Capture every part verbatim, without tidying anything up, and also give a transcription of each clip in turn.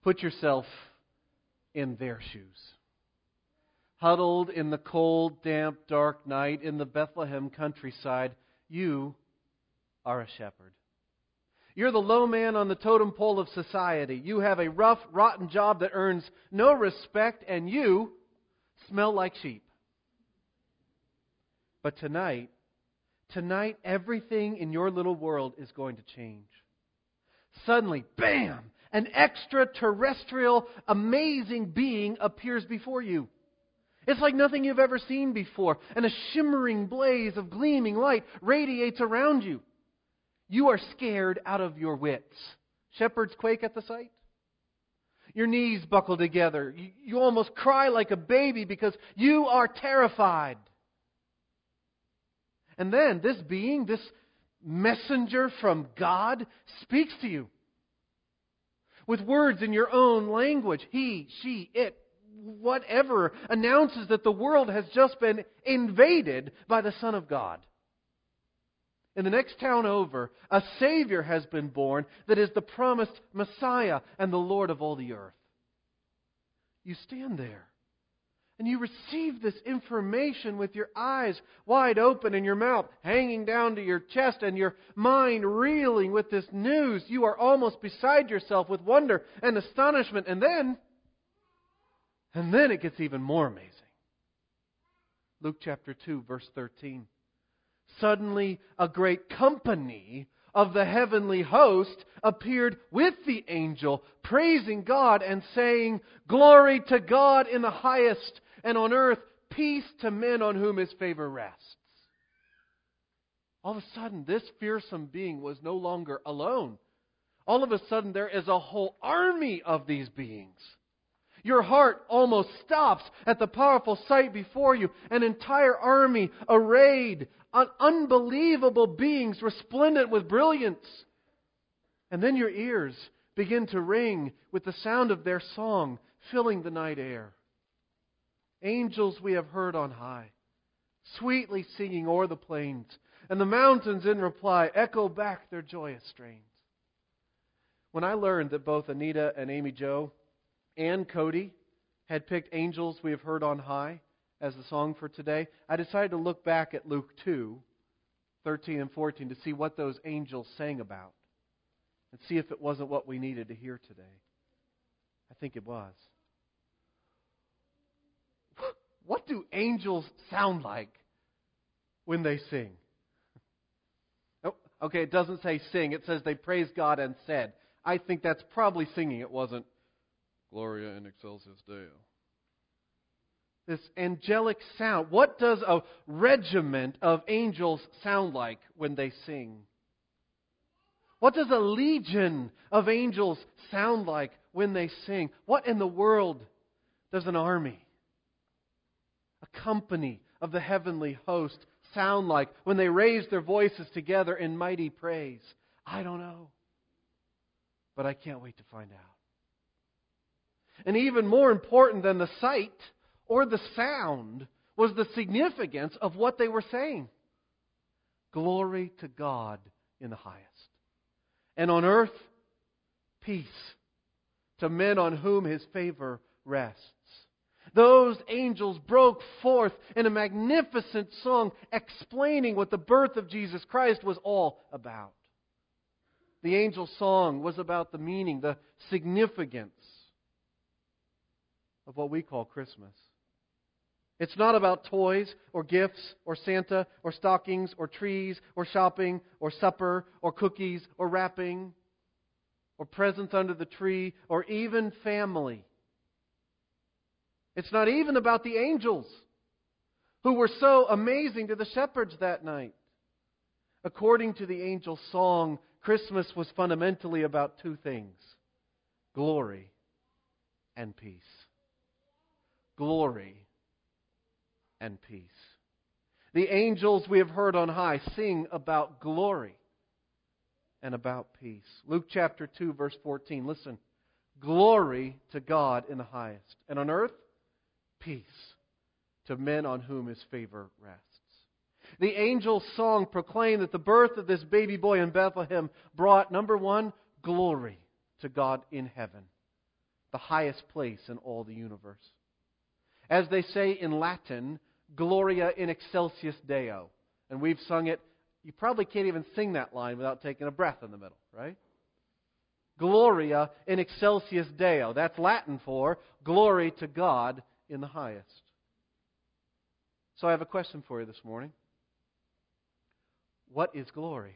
Put yourself in their shoes. Huddled in the cold, damp, dark night in the Bethlehem countryside, you are a shepherd. You're the low man on the totem pole of society. You have a rough, rotten job that earns no respect, and you smell like sheep. But tonight, tonight, everything in your little world is going to change. Suddenly, bam! An extraterrestrial, amazing being appears before you. It's like nothing you've ever seen before, and a shimmering blaze of gleaming light radiates around you. You are scared out of your wits. Shepherds quake at the sight. Your knees buckle together. You, you almost cry like a baby because you are terrified. And then this being, this messenger from God, speaks to you with words in your own language. He, she, it, whatever, announces that the world has just been invaded by the Son of God. In the next town over, a Savior has been born that is the promised Messiah and the Lord of all the earth. You stand there and you receive this information with your eyes wide open and your mouth hanging down to your chest and your mind reeling with this news. You are almost beside yourself with wonder and astonishment. And then, and then it gets even more amazing. Luke chapter two, verse thirteen. Suddenly, a great company of the heavenly host appeared with the angel, praising God and saying, "Glory to God in the highest, and on earth peace to men on whom His favor rests." All of a sudden, this fearsome being was no longer alone. All of a sudden, there is a whole army of these beings. Your heart almost stops at the powerful sight before you. An entire army arrayed, un- unbelievable beings resplendent with brilliance. And then your ears begin to ring with the sound of their song, filling the night air. Angels we have heard on high, sweetly singing o'er the plains, and the mountains in reply echo back their joyous strains. When I learned that both Anita and Amy Jo and Cody had picked Angels We Have Heard on High as the song for today, I decided to look back at Luke two, thirteen and fourteen to see what those angels sang about and see if it wasn't what we needed to hear today. I think it was. What do angels sound like when they sing? Oh, okay, it doesn't say sing. It says they praised God and said. I think that's probably singing. It wasn't Gloria in excelsis Deo. This angelic sound. What does a regiment of angels sound like when they sing? What does a legion of angels sound like when they sing? What in the world does an army, a company of the heavenly host, sound like when they raise their voices together in mighty praise? I don't know. But I can't wait to find out. And even more important than the sight or the sound was the significance of what they were saying. Glory to God in the highest. And on earth, peace to men on whom His favor rests. Those angels broke forth in a magnificent song explaining what the birth of Jesus Christ was all about. The angel song was about the meaning, the significance of what we call Christmas. It's not about toys or gifts or Santa or stockings or trees or shopping or supper or cookies or wrapping or presents under the tree or even family. It's not even about the angels who were so amazing to the shepherds that night. According to the angel song, Christmas was fundamentally about two things: glory and peace. Glory and peace. The angels we have heard on high sing about glory and about peace. Luke chapter two, verse fourteen. Listen. Glory to God in the highest, and on earth, peace to men on whom His favor rests. The angel's song proclaimed that the birth of this baby boy in Bethlehem brought, number one, glory to God in heaven. the highest place in all the universe. As they say in Latin, Gloria in excelsis Deo. And we've sung it. You probably can't even sing that line without taking a breath in the middle, right? Gloria in excelsis Deo. That's Latin for glory to God in the highest. So I have a question for you this morning. What is glory?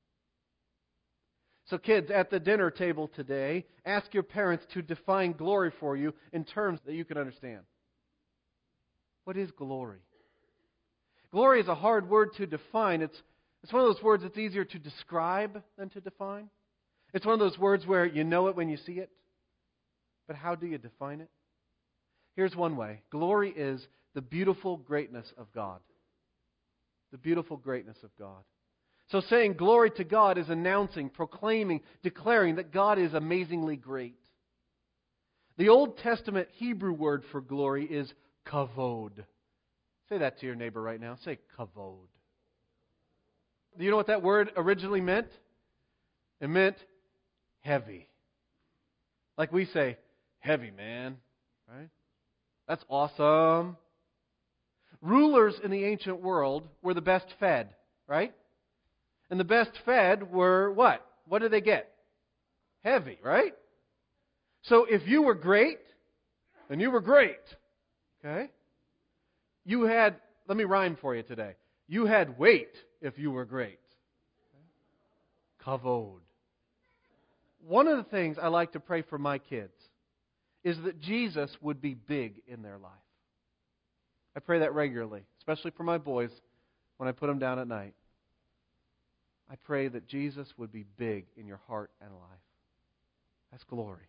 So kids, at the dinner table today, ask your parents to define glory for you in terms that you can understand. What is glory? Glory is a hard word to define. It's, it's one of those words that's easier to describe than to define. It's one of those words where you know it when you see it. But how do you define it? Here's one way. Glory is the beautiful greatness of God. The beautiful greatness of God. So saying glory to God is announcing, proclaiming, declaring that God is amazingly great. The Old Testament Hebrew word for glory is kavod. Say that to your neighbor right now. Say kavod. Do you know what that word originally meant? It meant heavy. Like we say, heavy, man. Right? That's awesome. Rulers in the ancient world were the best fed, right? And the best fed were what? What did they get? Heavy, right? So if you were great, then you were great. Okay? You had, let me rhyme for you today. You had weight if you were great. Kavod. One of the things I like to pray for my kids is that Jesus would be big in their life. I pray that regularly, especially for my boys when I put them down at night. I pray that Jesus would be big in your heart and life. That's glory.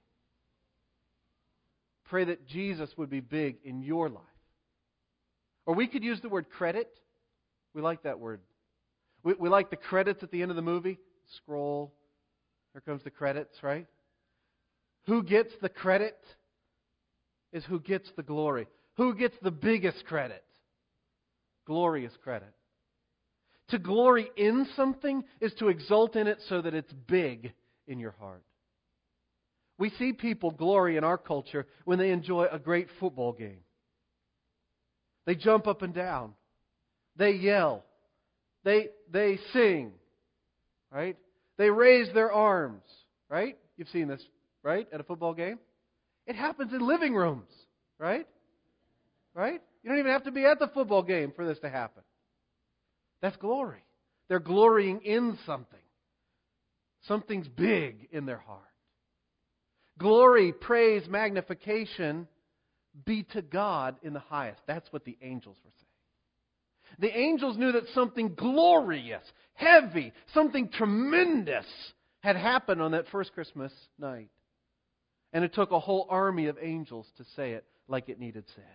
Pray that Jesus would be big in your life. Or we could use the word credit. We like that word. We, we like the credits at the end of the movie. Scroll. Here comes the credits, right? Who gets the credit is who gets the glory. Who gets the biggest credit? Glorious credit. To glory in something is to exult in it so that it's big in your heart. We see people glory in our culture when they enjoy a great football game. They jump up and down. They yell. They, they sing. Right? They raise their arms. Right? You've seen this, right? At a football game. It happens in living rooms. Right? Right? You don't even have to be at the football game for this to happen. That's glory. They're glorying in something. Something's big in their heart. Glory, praise, magnification be to God in the highest. That's what the angels were saying. The angels knew that something glorious, heavy, something tremendous had happened on that first Christmas night. And it took a whole army of angels to say it like it needed said.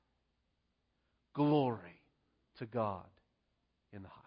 Glory to God in the highest.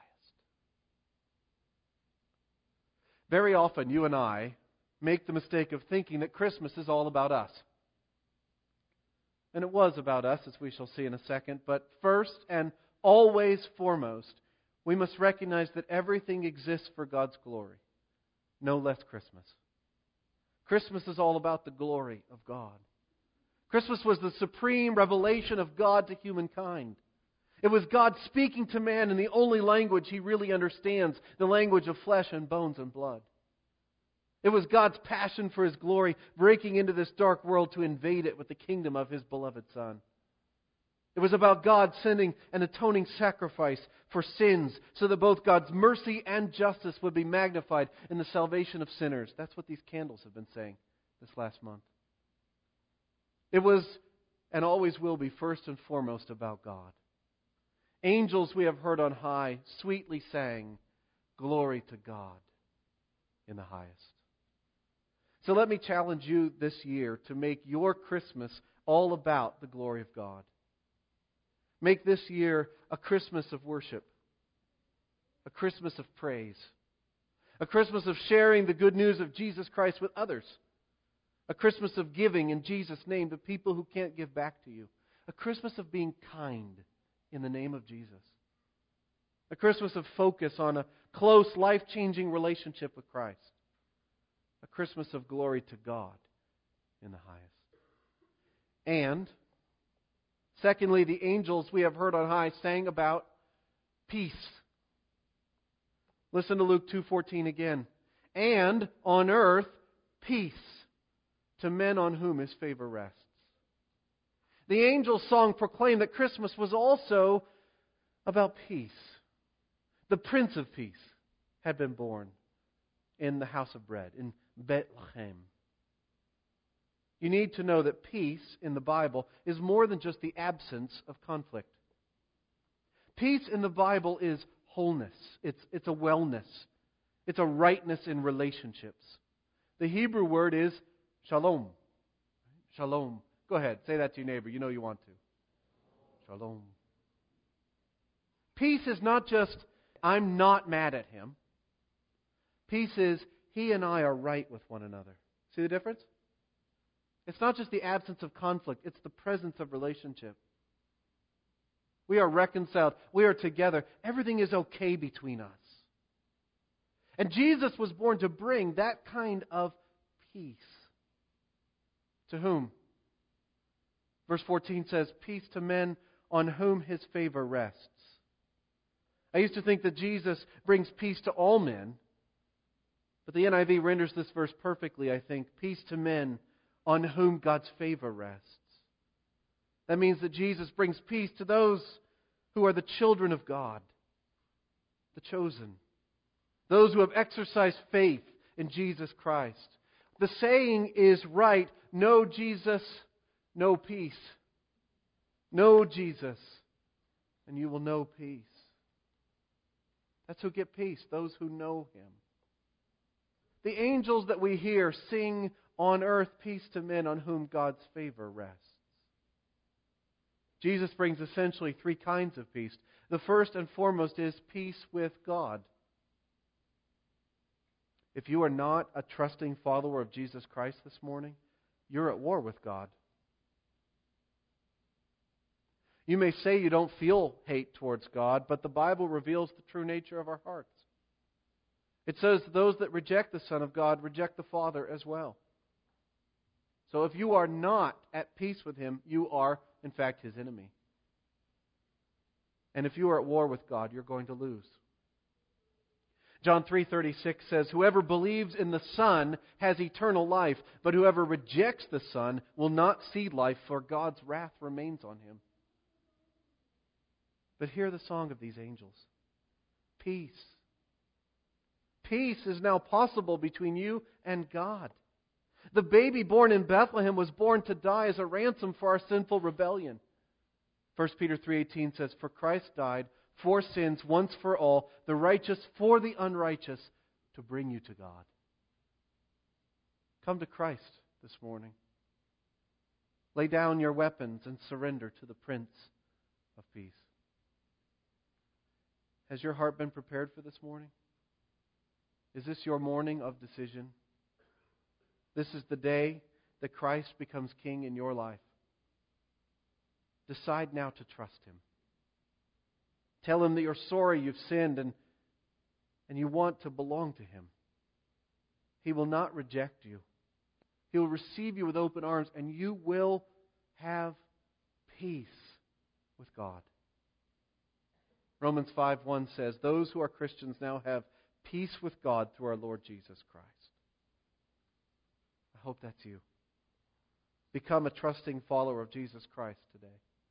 Very often you and I make the mistake of thinking that Christmas is all about us. And it was about us, as we shall see in a second. But first and always foremost, we must recognize that everything exists for God's glory. No less Christmas. Christmas is all about the glory of God. Christmas was the supreme revelation of God to humankind. It was God speaking to man in the only language he really understands, the language of flesh and bones and blood. It was God's passion for His glory breaking into this dark world to invade it with the kingdom of His beloved Son. It was about God sending an atoning sacrifice for sins so that both God's mercy and justice would be magnified in the salvation of sinners. That's what these candles have been saying this last month. It was and always will be first and foremost about God. Angels we have heard on high sweetly sang, "Glory to God in the highest." So let me challenge you this year to make your Christmas all about the glory of God. Make this year a Christmas of worship, a Christmas of praise, a Christmas of sharing the good news of Jesus Christ with others, a Christmas of giving in Jesus' name to people who can't give back to you, a Christmas of being kind in the name of Jesus, a Christmas of focus on a close, life-changing relationship with Christ, a Christmas of glory to God in the highest. And, secondly, the angels we have heard on high sang about peace. Listen to Luke two fourteen again. And on earth, peace to men on whom His favor rests. The angels' song proclaimed that Christmas was also about peace. The Prince of Peace had been born in the house of bread, in Bethlehem. You need to know that peace in the Bible is more than just the absence of conflict. Peace in the Bible is wholeness. It's, it's a wellness. It's a rightness in relationships. The Hebrew word is shalom. Shalom. Go ahead, say that to your neighbor. You know you want to. Shalom. Peace is not just, I'm not mad at him. Peace is, he and I are right with one another. See the difference? It's not just the absence of conflict, it's the presence of relationship. We are reconciled. We are together. Everything is okay between us. And Jesus was born to bring that kind of peace. To whom? Verse fourteen says, peace to men on whom His favor rests. I used to think that Jesus brings peace to all men. But the N I V renders this verse perfectly, I think. Peace to men on whom God's favor rests. That means that Jesus brings peace to those who are the children of God, the chosen, those who have exercised faith in Jesus Christ. The saying is right, no Jesus, no peace. Know Jesus, and you will know peace. That's who get peace, those who know Him. The angels that we hear sing on earth peace to men on whom God's favor rests. Jesus brings essentially three kinds of peace. The first and foremost is peace with God. If you are not a trusting follower of Jesus Christ this morning, you're at war with God. You may say you don't feel hate towards God, but the Bible reveals the true nature of our hearts. It says those that reject the Son of God reject the Father as well. So if you are not at peace with Him, you are, in fact, His enemy. And if you are at war with God, you're going to lose. John three thirty-six says, whoever believes in the Son has eternal life, but whoever rejects the Son will not see life, for God's wrath remains on him. But hear the song of these angels. Peace. Peace is now possible between you and God. The baby born in Bethlehem was born to die as a ransom for our sinful rebellion. First Peter three eighteen says, for Christ died for sins once for all, the righteous for the unrighteous, to bring you to God. Come to Christ this morning. Lay down your weapons and surrender to the Prince of Peace. Has your heart been prepared for this morning? Is this your morning of decision? This is the day that Christ becomes King in your life. Decide now to trust Him. Tell Him that you're sorry you've sinned and, and you want to belong to Him. He will not reject you. He will receive you with open arms, and you will have peace with God. Romans five one says, those who are Christians now have peace with God through our Lord Jesus Christ. I hope that's you. Become a trusting follower of Jesus Christ today.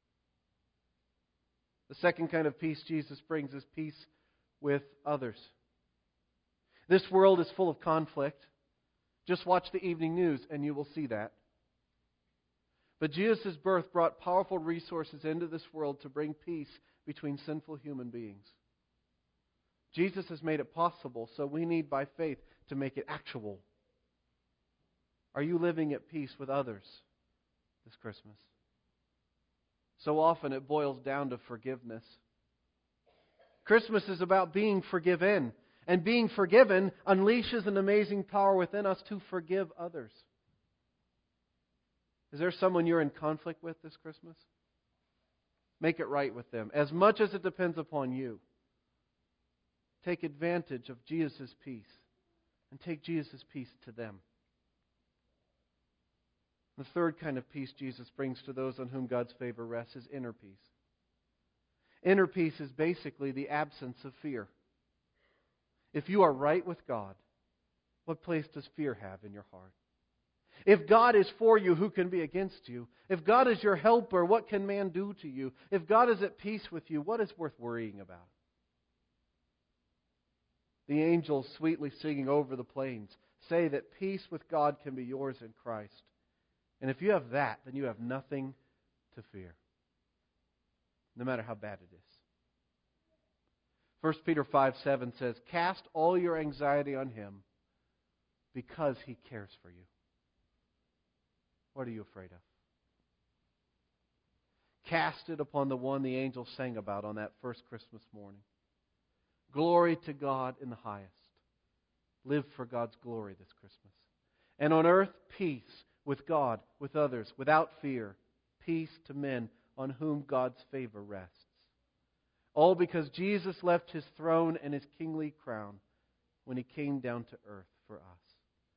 The second kind of peace Jesus brings is peace with others. This world is full of conflict. Just watch the evening news and you will see that. But Jesus' birth brought powerful resources into this world to bring peace between sinful human beings. Jesus has made it possible, so we need by faith to make it actual. Are you living at peace with others this Christmas? So often it boils down to forgiveness. Christmas is about being forgiven. And being forgiven unleashes an amazing power within us to forgive others. Is there someone you're in conflict with this Christmas? Make it right with them. As much as it depends upon you, take advantage of Jesus' peace and take Jesus' peace to them. The third kind of peace Jesus brings to those on whom God's favor rests is inner peace. Inner peace is basically the absence of fear. If you are right with God, what place does fear have in your heart? If God is for you, who can be against you? If God is your helper, what can man do to you? If God is at peace with you, what is worth worrying about? The angels sweetly singing over the plains say that peace with God can be yours in Christ. And if you have that, then you have nothing to fear, no matter how bad it is. First Peter five seven says, "Cast all your anxiety on Him because He cares for you." What are you afraid of? Cast it upon the one the angels sang about on that first Christmas morning. Glory to God in the highest. Live for God's glory this Christmas. And on earth, peace with God, with others, without fear. Peace to men on whom God's favor rests. All because Jesus left His throne and His kingly crown when He came down to earth for us.